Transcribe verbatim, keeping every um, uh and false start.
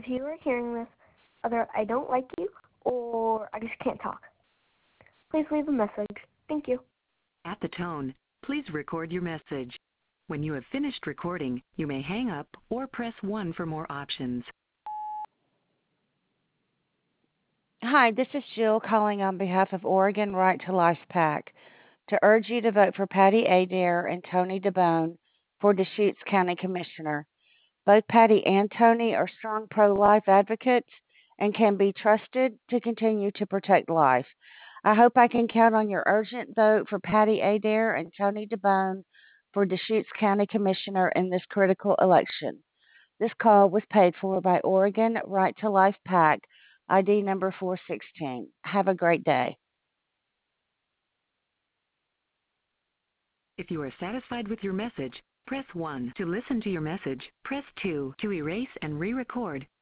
if you are hearing this, either I don't like you or I just can't talk. Please leave a message. Thank you. At the tone, please record your message. When you have finished recording, you may hang up or press one for more options. Hi, this is Jill calling on behalf of Oregon Right to Life PAC to urge you to vote for Patty Adair and Tony DeBone for Deschutes County Commissioner. Both Patty and Tony are strong pro-life advocates and can be trusted to continue to protect life. I hope I can count on your urgent vote for Patty Adair and Tony DeBone for Deschutes County Commissioner in this critical election. This call was paid for by Oregon Right to Life PAC, I D number four sixteen. Have a great day. If you are satisfied with your message, press one. To listen to your message, press two. To erase and re-record,